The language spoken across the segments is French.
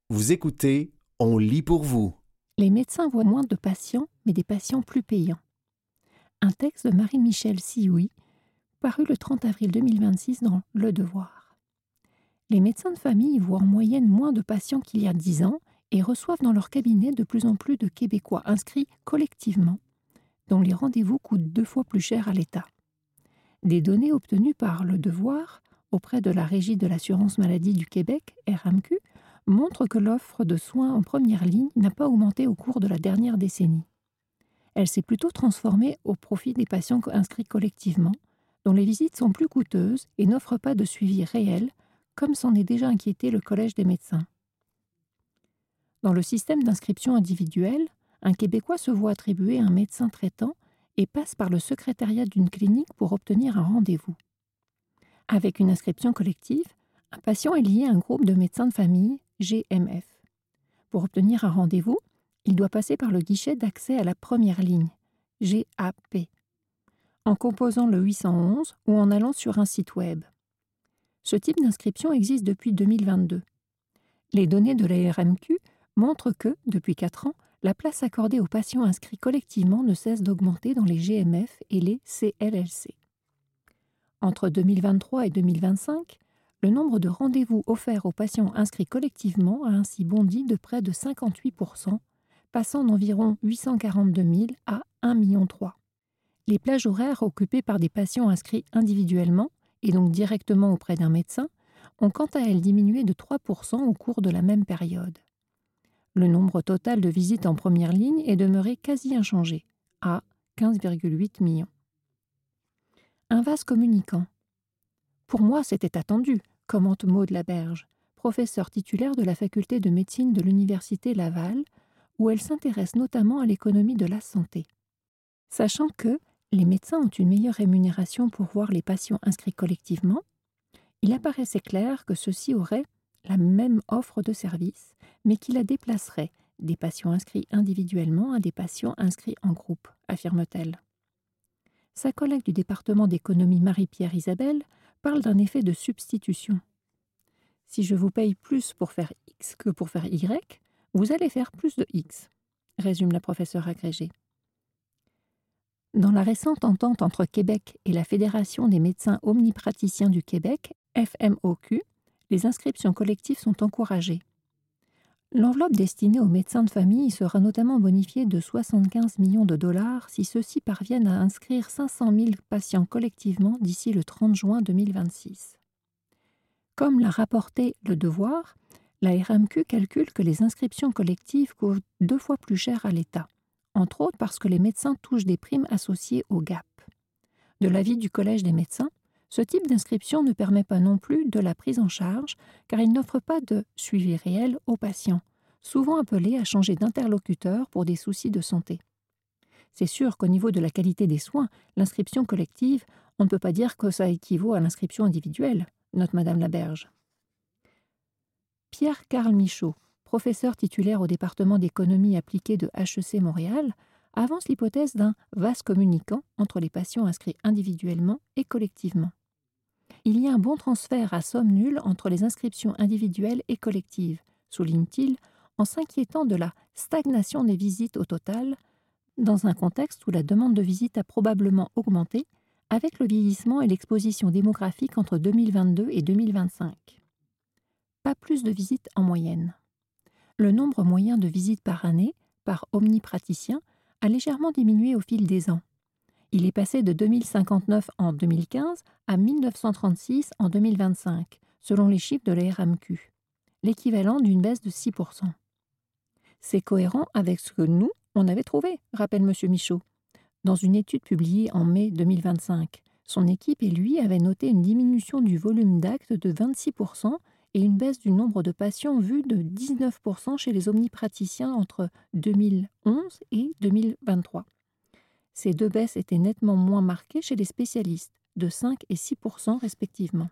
Vous écoutez, on lit pour vous. Les médecins voient moins de patients, mais des patients plus payants. Un texte de Marie-Michèle Sioui, paru le 30 avril 2026 dans Le Devoir. Les médecins de famille voient en moyenne moins de patients qu'il y a 10 ans et reçoivent dans leur cabinet de plus en plus de Québécois inscrits collectivement, dont les rendez-vous coûtent 2 fois plus cher à l'État. Des données obtenues par Le Devoir auprès de la Régie de l'assurance maladie du Québec, RAMQ, montrent que l'offre de soins en première ligne n'a pas augmenté au cours de la dernière décennie. Elle s'est plutôt transformée au profit des patients inscrits collectivement, dont les visites sont plus coûteuses et n'offrent pas de suivi réel, comme s'en est déjà inquiété le Collège des médecins. Dans le système d'inscription individuelle, un Québécois se voit attribuer un médecin traitant et passe par le secrétariat d'une clinique pour obtenir un rendez-vous. Avec une inscription collective, un patient est lié à un groupe de médecins de famille, GMF. Pour obtenir un rendez-vous, il doit passer par le guichet d'accès à la première ligne, GAP, en composant le 811 ou en allant sur un site web. Ce type d'inscription existe depuis 2022. Les données de la RAMQ montrent que, depuis 4 ans, la place accordée aux patients inscrits collectivement ne cesse d'augmenter dans les GMF et les CLLC. Entre 2023 et 2025, le nombre de rendez-vous offerts aux patients inscrits collectivement a ainsi bondi de près de 58%, passant d'environ 842 000 à 1,3 million. Les plages horaires occupées par des patients inscrits individuellement, et donc directement auprès d'un médecin, ont quant à elles diminué de 3% au cours de la même période. Le nombre total de visites en première ligne est demeuré quasi inchangé, à 15,8 millions. Un vase communicant. Pour moi, c'était attendu, commente Maude Laberge, professeure titulaire de la faculté de médecine de l'Université Laval, où elle s'intéresse notamment à l'économie de la santé. Sachant que les médecins ont une meilleure rémunération pour voir les patients inscrits collectivement, il apparaissait clair que ceux-ci auraient la même offre de service, mais qui la déplacerait des patients inscrits individuellement à des patients inscrits en groupe, affirme-t-elle. Sa collègue du département d'économie Marie-Pierre Isabelle parle d'un effet de substitution. Si je vous paye plus pour faire X que pour faire Y, vous allez faire plus de X, résume la professeure agrégée. Dans la récente entente entre Québec et la Fédération des médecins omnipraticiens du Québec, FMOQ, les inscriptions collectives sont encouragées. L'enveloppe destinée aux médecins de famille sera notamment bonifiée de 75 millions de dollars si ceux-ci parviennent à inscrire 500 000 patients collectivement d'ici le 30 juin 2026. Comme l'a rapporté Le Devoir, la RAMQ calcule que les inscriptions collectives coûtent 2 fois plus cher à l'État, entre autres parce que les médecins touchent des primes associées au GAP. De l'avis du Collège des médecins, ce type d'inscription ne permet pas non plus de la prise en charge car il n'offre pas de suivi réel aux patients, souvent appelés à changer d'interlocuteur pour des soucis de santé. C'est sûr qu'au niveau de la qualité des soins, l'inscription collective, on ne peut pas dire que ça équivaut à l'inscription individuelle, note Madame Laberge. Pierre-Carl Michaud, professeur titulaire au département d'économie appliquée de HEC Montréal, avance l'hypothèse d'un vase communicant entre les patients inscrits individuellement et collectivement. Il y a un bon transfert à somme nulle entre les inscriptions individuelles et collectives, souligne-t-il, en s'inquiétant de la stagnation des visites au total, dans un contexte où la demande de visite a probablement augmenté avec le vieillissement et l'exposition démographique entre 2022 et 2025. Pas plus de visites en moyenne. Le nombre moyen de visites par année, par omnipraticien, a légèrement diminué au fil des ans. Il est passé de 2059 en 2015 à 1936 en 2025, selon les chiffres de la RAMQ, l'équivalent d'une baisse de 6%. C'est cohérent avec ce que nous, on avait trouvé, rappelle M. Michaud. Dans une étude publiée en mai 2025, son équipe et lui avaient noté une diminution du volume d'actes de 26% et une baisse du nombre de patients vus de 19% chez les omnipraticiens entre 2011 et 2023. Ces deux baisses étaient nettement moins marquées chez les spécialistes, de 5 et 6% respectivement.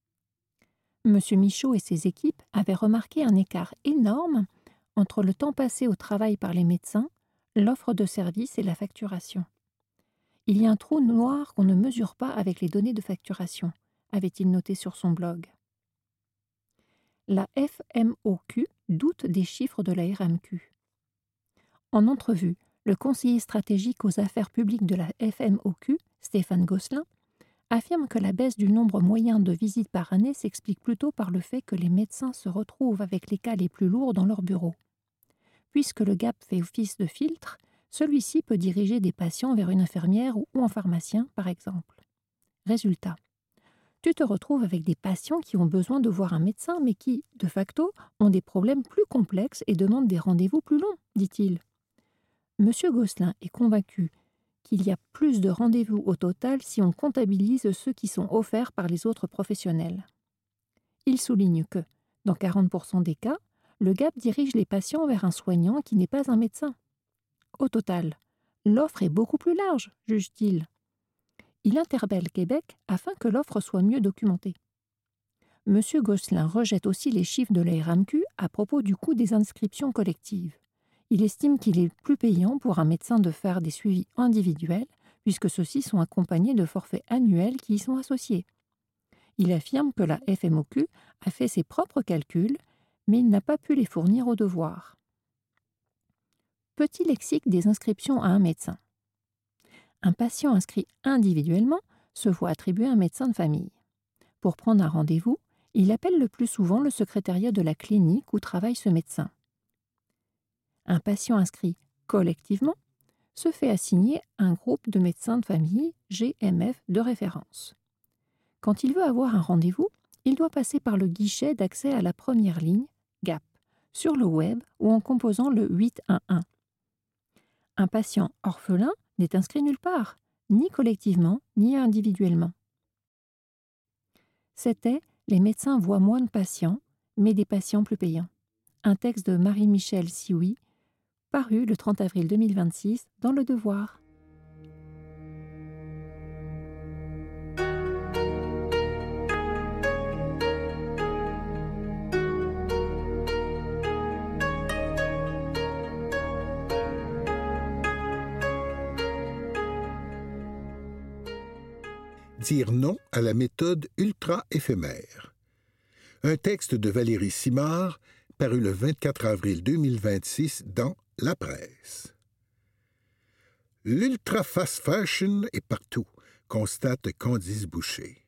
M. Michaud et ses équipes avaient remarqué un écart énorme entre le temps passé au travail par les médecins, l'offre de services et la facturation. Il y a un trou noir qu'on ne mesure pas avec les données de facturation, avait-il noté sur son blog. La FMOQ doute des chiffres de la RAMQ. En entrevue, le conseiller stratégique aux affaires publiques de la FMOQ, Stéphane Gosselin, affirme que la baisse du nombre moyen de visites par année s'explique plutôt par le fait que les médecins se retrouvent avec les cas les plus lourds dans leur bureau. Puisque le GAP fait office de filtre, celui-ci peut diriger des patients vers une infirmière ou un pharmacien, par exemple. Résultat. Tu te retrouves avec des patients qui ont besoin de voir un médecin, mais qui, de facto, ont des problèmes plus complexes et demandent des rendez-vous plus longs, dit-il. M. Gosselin est convaincu qu'il y a plus de rendez-vous au total si on comptabilise ceux qui sont offerts par les autres professionnels. Il souligne que, dans 40% des cas, le GAP dirige les patients vers un soignant qui n'est pas un médecin. Au total, l'offre est beaucoup plus large, juge-t-il. Il interpelle Québec afin que l'offre soit mieux documentée. M. Gosselin rejette aussi les chiffres de la RAMQ à propos du coût des inscriptions collectives. Il estime qu'il est plus payant pour un médecin de faire des suivis individuels, puisque ceux-ci sont accompagnés de forfaits annuels qui y sont associés. Il affirme que la FMOQ a fait ses propres calculs, mais il n'a pas pu les fournir au devoir. Petit lexique des inscriptions à un médecin. Un patient inscrit individuellement se voit attribuer un médecin de famille. Pour prendre un rendez-vous, il appelle le plus souvent le secrétariat de la clinique où travaille ce médecin. Un patient inscrit collectivement se fait assigner un groupe de médecins de famille, GMF, de référence. Quand il veut avoir un rendez-vous, il doit passer par le guichet d'accès à la première ligne, GAP, sur le web ou en composant le 811. Un patient orphelin n'est inscrit nulle part, ni collectivement, ni individuellement. C'était « Les médecins voient moins de patients, mais des patients plus payants ». Un texte de Marie-Michelle Sioui, paru le 30 avril 2026 dans Le Devoir. Dire non à la méthode ultra-éphémère. Un texte de Valérie Simard, paru le 24 avril 2026 dans La Presse. L'ultra-fast fashion est partout, constate Candice Boucher.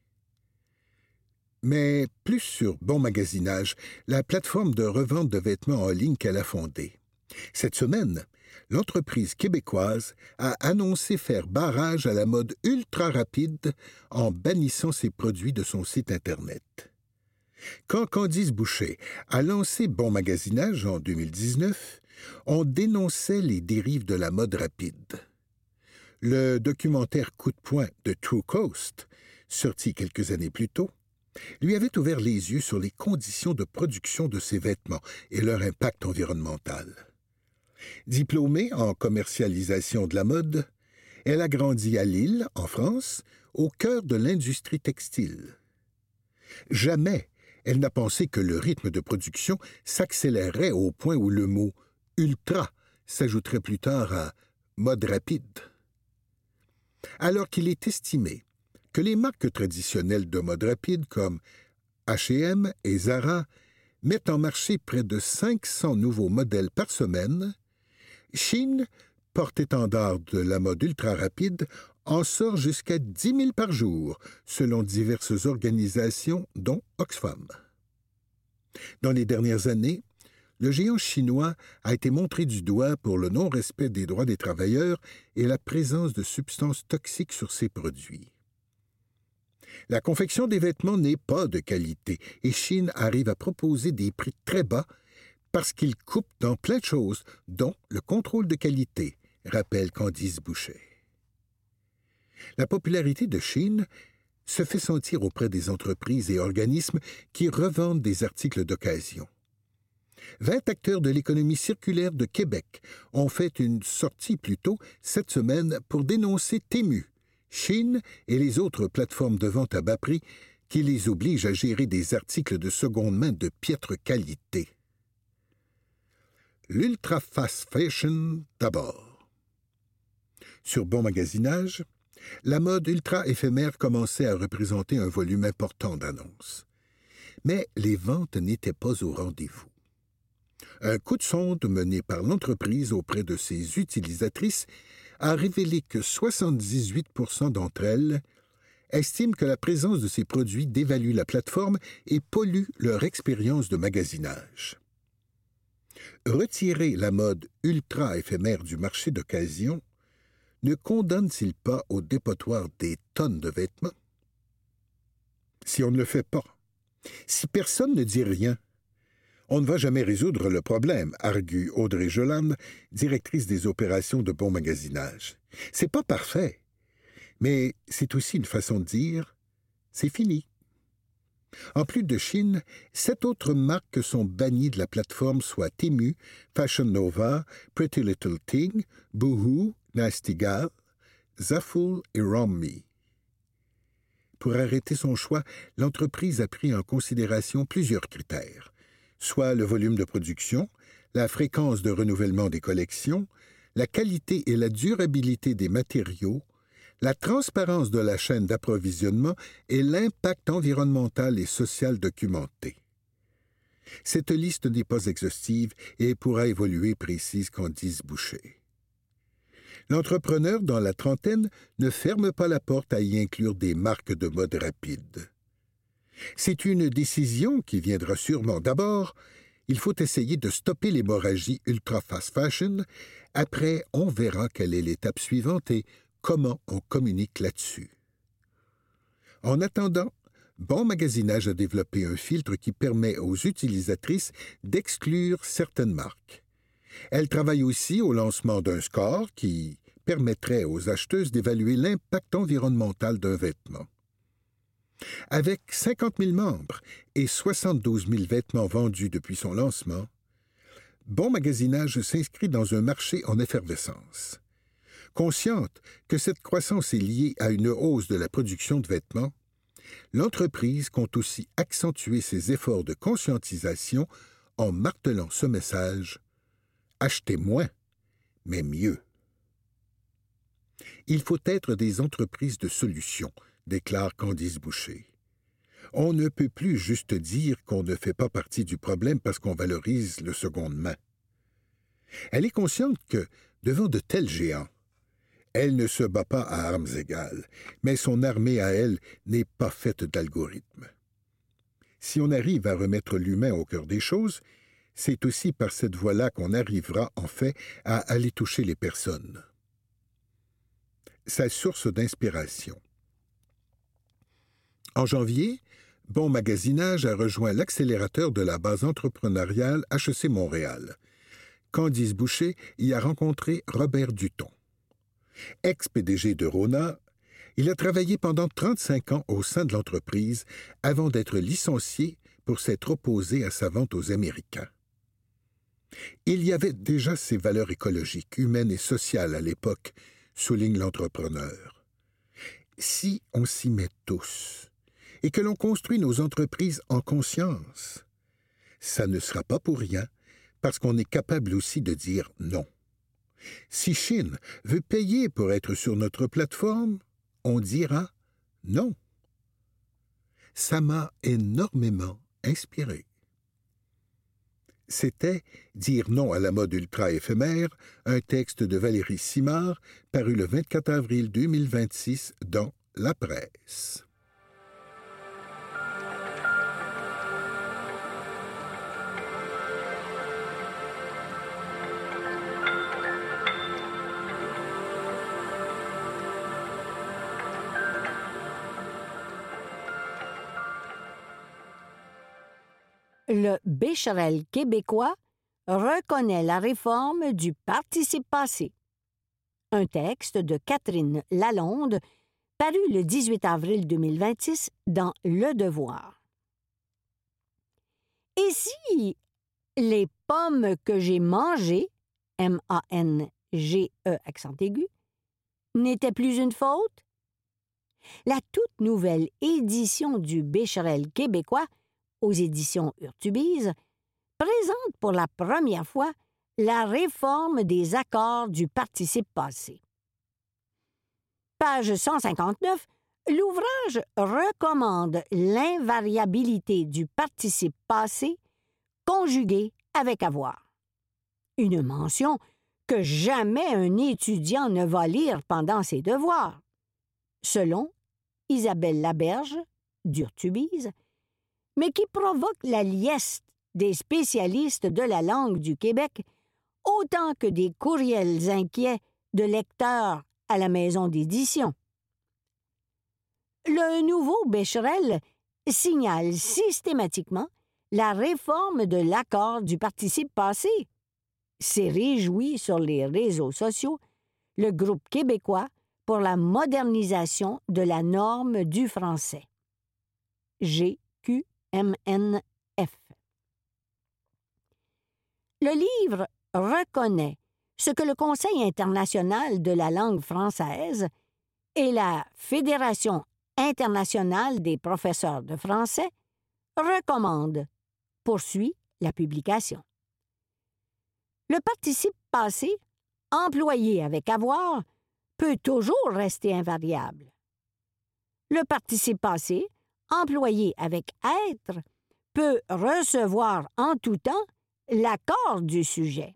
Mais plus sur Bon Magasinage, la plateforme de revente de vêtements en ligne qu'elle a fondée. Cette semaine, l'entreprise québécoise a annoncé faire barrage à la mode ultra-rapide en bannissant ses produits de son site Internet. Quand Candice Boucher a lancé Bon Magasinage en 2019, on dénonçait les dérives de la mode rapide. Le documentaire Coup de poing de True Coast, sorti quelques années plus tôt, lui avait ouvert les yeux sur les conditions de production de ces vêtements et leur impact environnemental. Diplômée en commercialisation de la mode, elle a grandi à Lille, en France, au cœur de l'industrie textile. Jamais elle n'a pensé que le rythme de production s'accélérerait au point où le mot « ultra » s'ajouterait plus tard à « mode rapide ». Alors qu'il est estimé que les marques traditionnelles de mode rapide comme H&M et Zara mettent en marché près de 500 nouveaux modèles par semaine, Shein, porte-étendard de la mode ultra-rapide, en sort jusqu'à 10 000 par jour, selon diverses organisations, dont Oxfam. Dans les dernières années, le géant chinois a été montré du doigt pour le non-respect des droits des travailleurs et la présence de substances toxiques sur ses produits. La confection des vêtements n'est pas de qualité et Shein arrive à proposer des prix très bas parce qu'il coupe dans plein de choses, dont le contrôle de qualité, rappelle Candice Boucher. La popularité de Shein se fait sentir auprès des entreprises et organismes qui revendent des articles d'occasion. 20 acteurs de l'économie circulaire de Québec ont fait une sortie plus tôt cette semaine pour dénoncer Temu, Shein et les autres plateformes de vente à bas prix qui les obligent à gérer des articles de seconde main de piètre qualité. L'ultra-fast fashion d'abord. Sur Bon Magasinage, la mode ultra-éphémère commençait à représenter un volume important d'annonces. Mais les ventes n'étaient pas au rendez-vous. Un coup de sonde mené par l'entreprise auprès de ses utilisatrices a révélé que 78% d'entre elles estiment que la présence de ces produits dévalue la plateforme et pollue leur expérience de magasinage. Retirer la mode ultra-éphémère du marché d'occasion ne condamne-t-il pas au dépotoir des tonnes de vêtements? Si on ne le fait pas, si personne ne dit rien, on ne va jamais résoudre le problème, argue Audrey Jolande, directrice des opérations de bon magasinage. C'est pas parfait, mais c'est aussi une façon de dire « c'est fini ». En plus de Shein, 7 autres marques sont bannies de la plateforme, soit Temu, Fashion Nova, Pretty Little Thing, Boohoo, Nasty Gal, Zaful et Romney. Pour arrêter son choix, l'entreprise a pris en considération plusieurs critères, soit le volume de production, la fréquence de renouvellement des collections, la qualité et la durabilité des matériaux, la transparence de la chaîne d'approvisionnement et l'impact environnemental et social documenté. Cette liste n'est pas exhaustive et pourra évoluer, précise Candice Boucher. L'entrepreneur dans la trentaine ne ferme pas la porte à y inclure des marques de mode rapide. C'est une décision qui viendra sûrement d'abord. Il faut essayer de stopper l'hémorragie ultra-fast fashion. Après, on verra quelle est l'étape suivante et comment on communique là-dessus. En attendant, Bon Magasinage a développé un filtre qui permet aux utilisatrices d'exclure certaines marques. Elle travaille aussi au lancement d'un score qui permettrait aux acheteuses d'évaluer l'impact environnemental d'un vêtement. Avec 50 000 membres et 72 000 vêtements vendus depuis son lancement, Bon Magasinage s'inscrit dans un marché en effervescence. Consciente que cette croissance est liée à une hausse de la production de vêtements, l'entreprise compte aussi accentuer ses efforts de conscientisation en martelant ce message « Achetez moins, mais mieux ». Il faut être des entreprises de solutions, déclare Candice Boucher. On ne peut plus juste dire qu'on ne fait pas partie du problème parce qu'on valorise le seconde main. Elle est consciente que, devant de tels géants, elle ne se bat pas à armes égales, mais son armée à elle n'est pas faite d'algorithmes. Si on arrive à remettre l'humain au cœur des choses, c'est aussi par cette voie-là qu'on arrivera, en fait, à aller toucher les personnes. Sa source d'inspiration. En janvier, Bon Magasinage a rejoint l'accélérateur de la base entrepreneuriale HEC Montréal. Candice Boucher y a rencontré Robert Duton. Ex-PDG de Rona, il a travaillé pendant 35 ans au sein de l'entreprise avant d'être licencié pour s'être opposé à sa vente aux Américains. Il y avait déjà ses valeurs écologiques, humaines et sociales à l'époque, souligne l'entrepreneur. Si on s'y met tous et que l'on construit nos entreprises en conscience, ça ne sera pas pour rien parce qu'on est capable aussi de dire non. Si Shein veut payer pour être sur notre plateforme, on dira non. Ça m'a énormément inspiré. C'était « Dire non à la mode ultra-éphémère », un texte de Valérie Simard, paru le 24 avril 2026 dans La Presse. Le Becherel québécois reconnaît la réforme du participe passé. Un texte de Catherine Lalonde, paru le 18 avril 2026 dans Le Devoir. Et si les pommes que j'ai mangées, M-A-N-G-E accent aigu, n'étaient plus une faute? La toute nouvelle édition du Becherel québécois aux éditions Urtubise, présente pour la première fois la réforme des accords du participe passé. Page 159, l'ouvrage recommande l'invariabilité du participe passé conjugué avec avoir. Une mention que jamais un étudiant ne va lire pendant ses devoirs. Selon Isabelle Laberge, d'Urtubise, mais qui provoque la liesse des spécialistes de la langue du Québec autant que des courriels inquiets de lecteurs à la maison d'édition. Le nouveau Becherel signale systématiquement la réforme de l'accord du participe passé. S'est réjoui sur les réseaux sociaux le groupe québécois pour la modernisation de la norme du français. GQMNF. Le livre reconnaît ce que le Conseil international de la langue française et la Fédération internationale des professeurs de français recommandent, poursuit la publication. Le participe passé, employé avec avoir, peut toujours rester invariable. Le participe passé, employé avec être, peut recevoir en tout temps l'accord du sujet.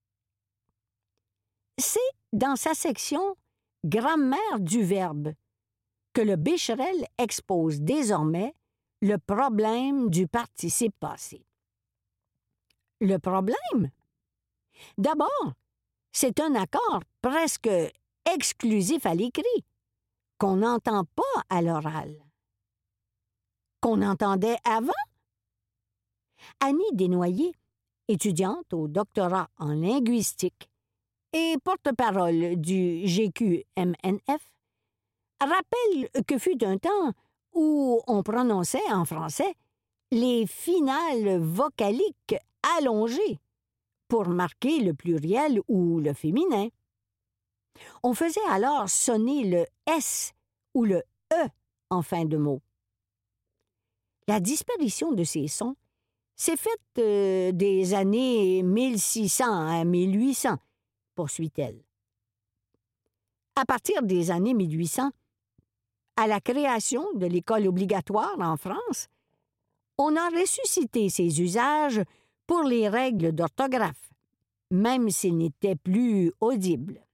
C'est dans sa section « Grammaire du verbe » que le Becherel expose désormais le problème du participe passé. Le problème? D'abord, c'est un accord presque exclusif à l'écrit, qu'on n'entend pas à l'oral. Qu'on entendait avant? Annie Desnoyers, étudiante au doctorat en linguistique et porte-parole du GQMNF, rappelle que fut un temps où on prononçait en français les finales vocaliques allongées pour marquer le pluriel ou le féminin. On faisait alors sonner le S ou le E en fin de mot. La disparition de ces sons s'est faite des années 1600 à 1800, poursuit-elle. À partir des années 1800, à la création de l'école obligatoire en France, on a ressuscité ces usages pour les règles d'orthographe, même s'ils n'étaient plus audibles.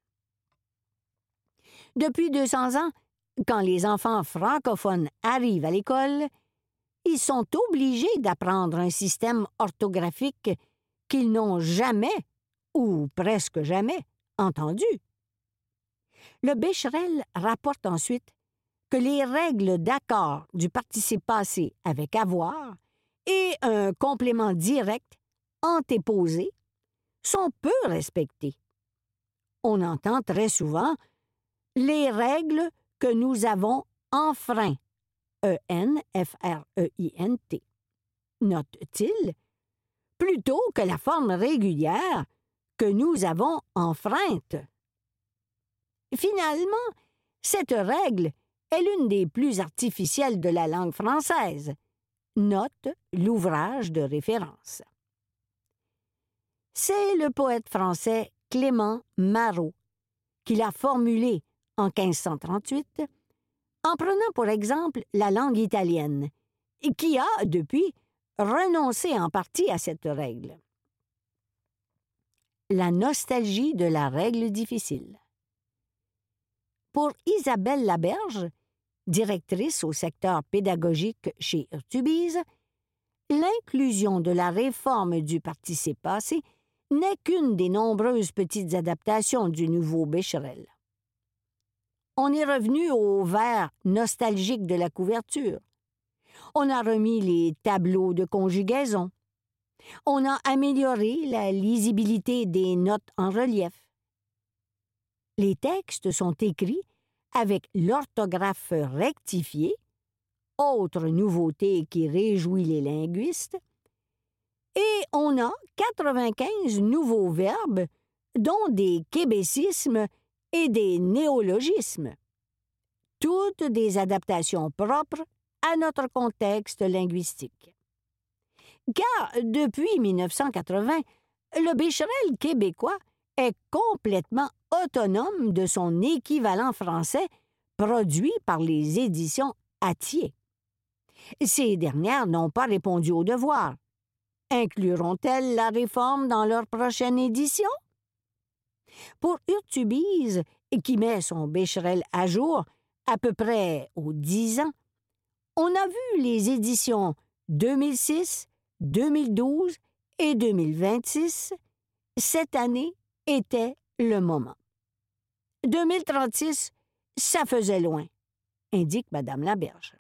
Depuis 200 ans, quand les enfants francophones arrivent à l'école, ils sont obligés d'apprendre un système orthographique qu'ils n'ont jamais, ou presque jamais, entendu. Le Becherel rapporte ensuite que les règles d'accord du participe passé avec avoir et un complément direct antéposé sont peu respectées. On entend très souvent les règles que nous avons enfreint, E-N-F-R-E-I-N-T, note-t-il, plutôt que la forme régulière que nous avons enfreinte. Finalement, cette règle est l'une des plus artificielles de la langue française, note l'ouvrage de référence. C'est le poète français Clément Marot qui l'a formulée en 1538, en prenant pour exemple la langue italienne, qui a, depuis, renoncé en partie à cette règle. La nostalgie de la règle difficile. Pour Isabelle Laberge, directrice au secteur pédagogique chez Urtubise, l'inclusion de la réforme du participe passé n'est qu'une des nombreuses petites adaptations du nouveau Becherel. On est revenu au vers nostalgique de la couverture. On a remis les tableaux de conjugaison. On a amélioré la lisibilité des notes en relief. Les textes sont écrits avec l'orthographe rectifiée, autre nouveauté qui réjouit les linguistes, et on a 95 nouveaux verbes, dont des québécismes et des néologismes. Toutes des adaptations propres à notre contexte linguistique. Car depuis 1980, le Becherel québécois est complètement autonome de son équivalent français produit par les éditions Attier. Ces dernières n'ont pas répondu au devoir. Incluront-elles la réforme dans leur prochaine édition? Pour Urtubise, qui met son Becherel à jour à peu près aux 10 ans, on a vu les éditions 2006, 2012 et 2026. Cette année était le moment. 2036, ça faisait loin, indique Mme Laberge.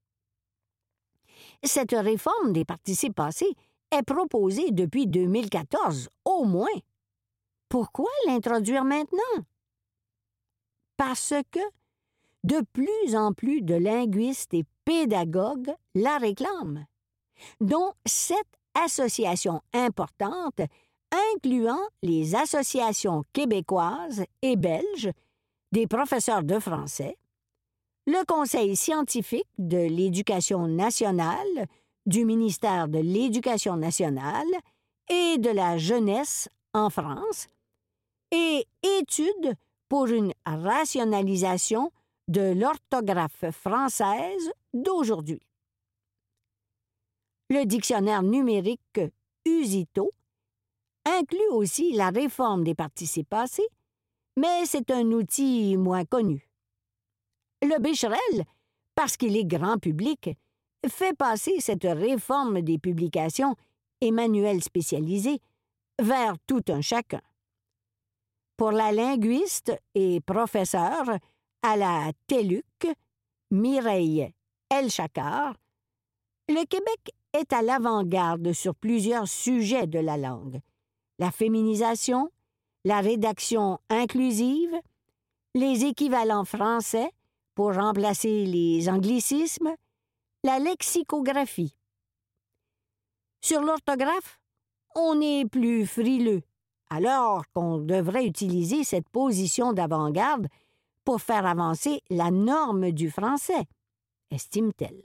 Cette réforme des participes passés est proposée depuis 2014, au moins. Pourquoi l'introduire maintenant? Parce que de plus en plus de linguistes et pédagogues la réclament, dont 7 associations importantes, incluant les associations québécoises et belges des professeurs de français, le Conseil scientifique de l'Éducation nationale, du ministère de l'Éducation nationale et de la jeunesse en France, et Études pour une rationalisation de l'orthographe française d'aujourd'hui. Le dictionnaire numérique Usito inclut aussi la réforme des participes passés, mais c'est un outil moins connu. Le Becherel, parce qu'il est grand public, fait passer cette réforme des publications et manuels spécialisés vers tout un chacun. Pour la linguiste et professeure à la TELUC, Mireille Elchakar, le Québec est à l'avant-garde sur plusieurs sujets de la langue. La féminisation, la rédaction inclusive, les équivalents français pour remplacer les anglicismes, la lexicographie. Sur l'orthographe, on est plus frileux, alors qu'on devrait utiliser cette position d'avant-garde pour faire avancer la norme du français, estime-t-elle.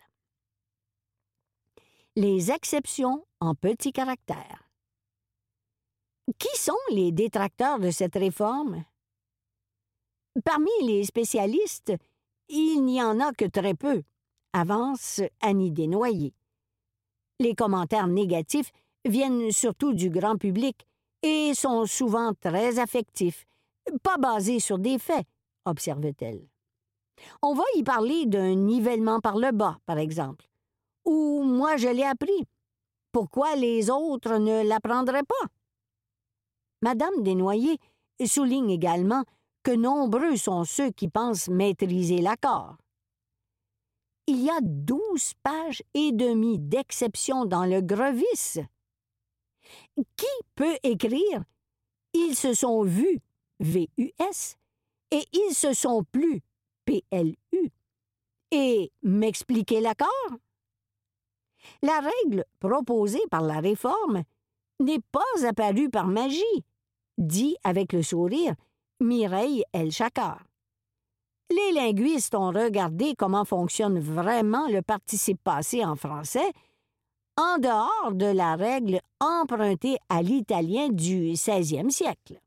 Les exceptions en petits caractères. Qui sont les détracteurs de cette réforme? Parmi les spécialistes, il n'y en a que très peu, avance Annie Desnoyers. Les commentaires négatifs viennent surtout du grand public et sont souvent très affectifs, pas basés sur des faits, observe-t-elle. On va y parler d'un nivellement par le bas, par exemple, ou moi je l'ai appris. Pourquoi les autres ne l'apprendraient pas? Madame Desnoyers souligne également que nombreux sont ceux qui pensent maîtriser l'accord. Il y a 12 pages et demie d'exceptions dans le Grevis. Qui peut écrire « Ils se sont vus » VUS et « Ils se sont plus » PLU et m'expliquer l'accord? La règle proposée par la réforme n'est pas apparue par magie, dit avec le sourire Mireille Elchakar. Les linguistes ont regardé comment fonctionne vraiment le participe passé en français en dehors de la règle empruntée à l'italien du 16e siècle.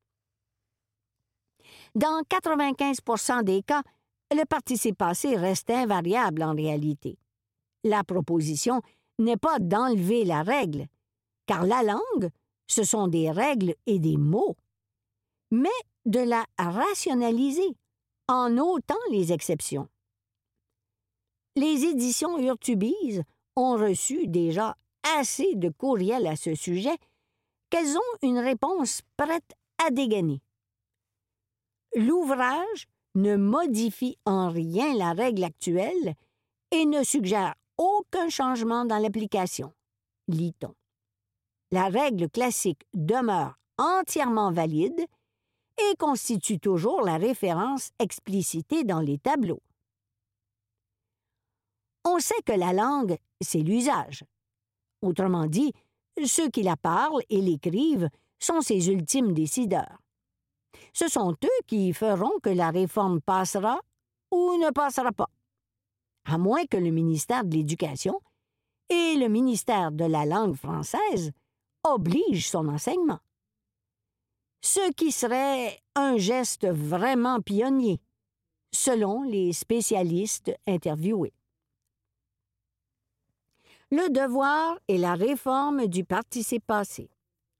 Dans 95% des cas, le participe passé reste invariable en réalité. La proposition n'est pas d'enlever la règle, car la langue, ce sont des règles et des mots, mais de la rationaliser en ôtant les exceptions. Les éditions Urtubise ont reçu déjà assez de courriels à ce sujet qu'elles ont une réponse prête à dégainer. L'ouvrage ne modifie en rien la règle actuelle et ne suggère aucun changement dans l'application, lit-on. La règle classique demeure entièrement valide et constitue toujours la référence explicitée dans les tableaux. On sait que la langue, c'est l'usage. Autrement dit, ceux qui la parlent et l'écrivent sont ses ultimes décideurs. Ce sont eux qui feront que la réforme passera ou ne passera pas, à moins que le ministère de l'Éducation et le ministère de la langue française obligent son enseignement. Ce qui serait un geste vraiment pionnier, selon les spécialistes interviewés. Le devoir et la réforme du participe passé.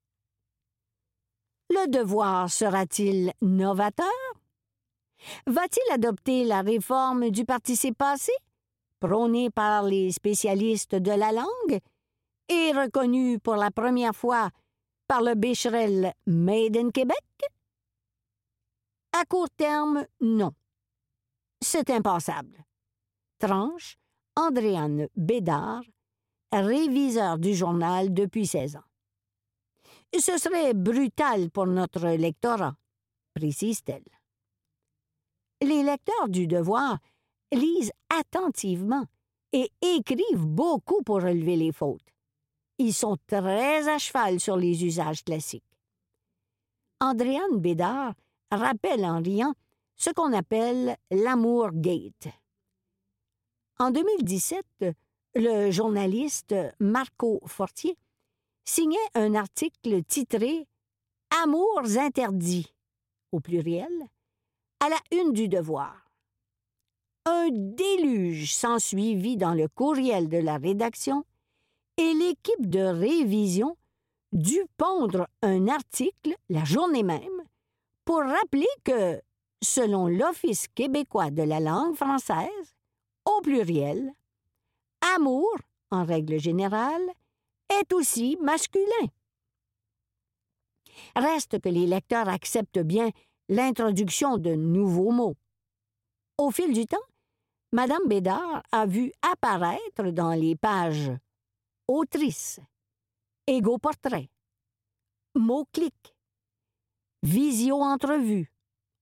Le devoir sera-t-il novateur? Va-t-il adopter la réforme du participe passé, prônée par les spécialistes de la langue et reconnue pour la première fois par le Becherel Made in Québec? À court terme, non. C'est impensable. Tranche Andréane Bédard, réviseur du journal depuis 16 ans. Ce serait brutal pour notre lectorat, précise-t-elle. Les lecteurs du Devoir lisent attentivement et écrivent beaucoup pour relever les fautes. Ils sont très à cheval sur les usages classiques. Andréane Bédard rappelle en riant ce qu'on appelle l'amour gate. En 2017, le journaliste Marco Fortier signait un article titré « Amours interdits » au pluriel, à la une du Devoir. Un déluge s'ensuivit dans le courriel de la rédaction et l'équipe de révision dut pondre un article la journée même pour rappeler que, selon l'Office québécois de la langue française, au pluriel, amour, en règle générale, est aussi masculin. Reste que les lecteurs acceptent bien l'introduction de nouveaux mots. Au fil du temps, Mme Bédard a vu apparaître dans les pages autrice, égo-portrait, mot-clic, visio-entrevue.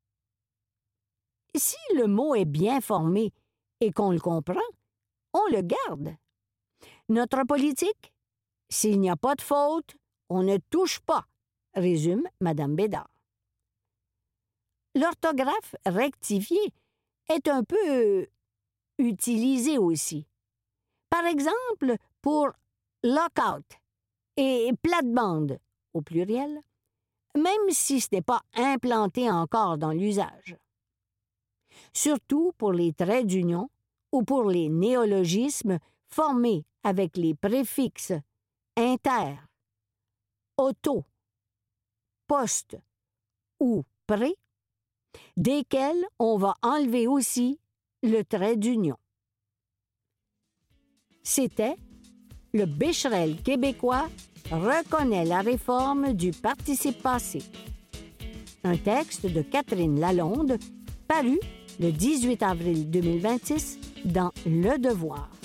Si le mot est bien formé et qu'on le comprend, on le garde. Notre politique, s'il n'y a pas de faute, on ne touche pas, résume Mme Bédard. L'orthographe rectifiée est un peu utilisée aussi. Par exemple, pour lockout et plate-bande, au pluriel, même si ce n'est pas implanté encore dans l'usage. Surtout pour les traits d'union ou pour les néologismes formés avec les préfixes inter, auto, post ou pré, desquels on va enlever aussi le trait d'union. C'était le Becherel québécois reconnaît la réforme du participe passé. Un texte de Catherine Lalonde, paru le 18 avril 2026 dans Le Devoir.